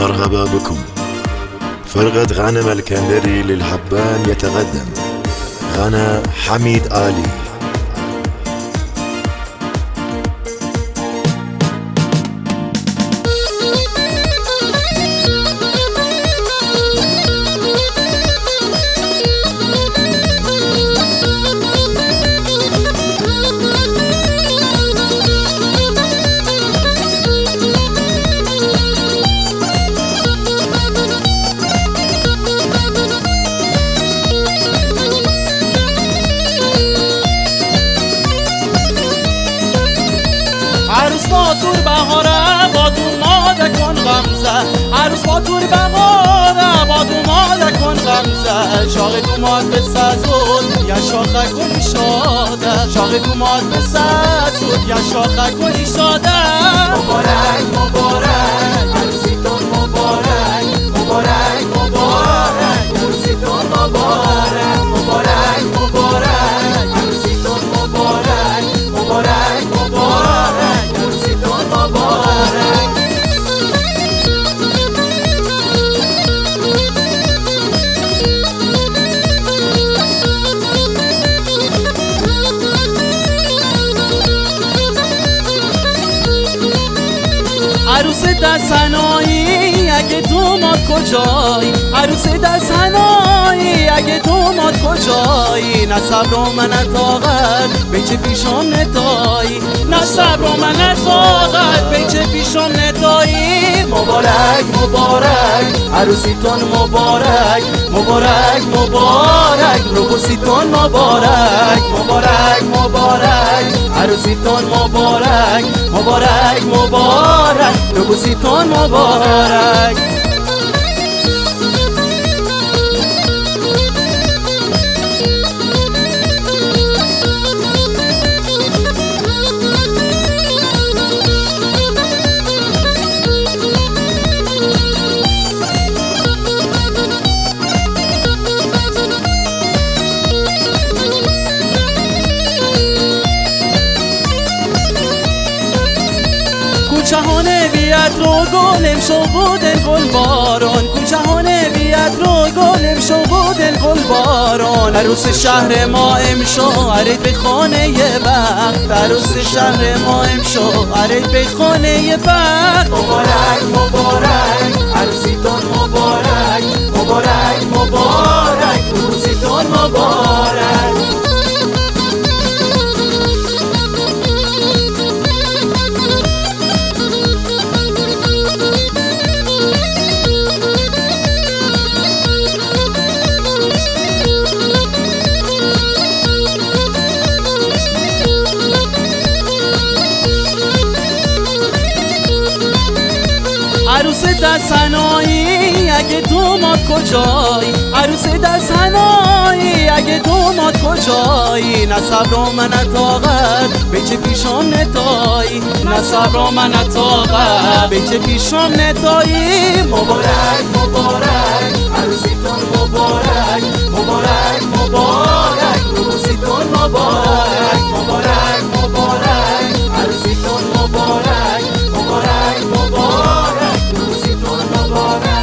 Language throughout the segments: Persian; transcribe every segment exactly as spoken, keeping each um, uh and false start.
مرحبا بكم. فرقة غنم الكندري للحبان يتقدم غنى حميد آلي. عروس با تور بهاره با دوماده کن غمزه، عروس با تور بهاره با دوماده کن غمزه. شاق دوماد به سزود یا شاخه کنی شاده، شاق دوماد به سزود یا شاخه کنی شاده. مبارک مبارک عروسیتون مبارک، مبارک مبارک عروسیتون مبارک، مبارک مبارک عروسیتون مبارک، مبارک مبارک عروسیتون مبارک. عروس در سنایی اگه دوماد کجایی، عروس در سنایی اگه دوماد کجایی. نه صبر و من طاقت به چه پیشم ندایی، نه صبر و من طاقت به چه پیشم ندایی. مبارک مبارک عروسیتون مبارک، مبارک مبارک روبوسیتون مبارک، مبارک مبارک عروسیتون مبارک، مبارک مبارک روبوسیتون مبارک. کوچهانه بیاد رو گلم شو بودن گل بارون، کوچهانه بیاد رو گلم شو بودن گل بارون. عروس شهر ما امشو ارید به خانه بخت، عروس شهر ما امشو ارید به خانه بخت. مبارک مبارک عروسیتون مبارک، مبارک مبارک عروسیتون مبارک. عروس در سنایی اگه دوماد کجایی، عروس در سنایی اگه دوماد کجایی. نه صبر و من طاقت به چه پیشم ندایی، نه صبر و من طاقت به چه پیشم ندایی. مبارک مبارک عروسیتون مبارک، مبارک مبارک روبوسیتون مبارک، مبارک مبارک عروسیتون مبارک، مبارک مبارک روبوسیتون مبارک.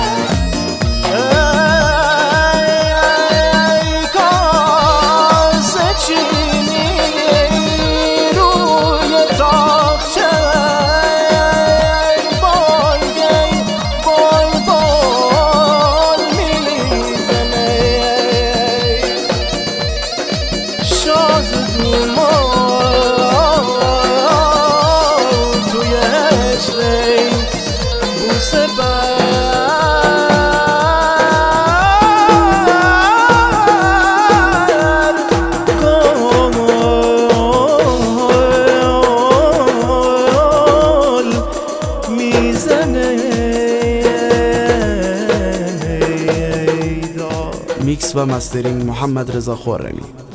ای کاسه چینی روی تاقچه، بای گی بای بال میزنه. شاز دوماد توی عشقی بوسه بر گل میزنه. میکس و مسترینگ محمد رضا خرمی.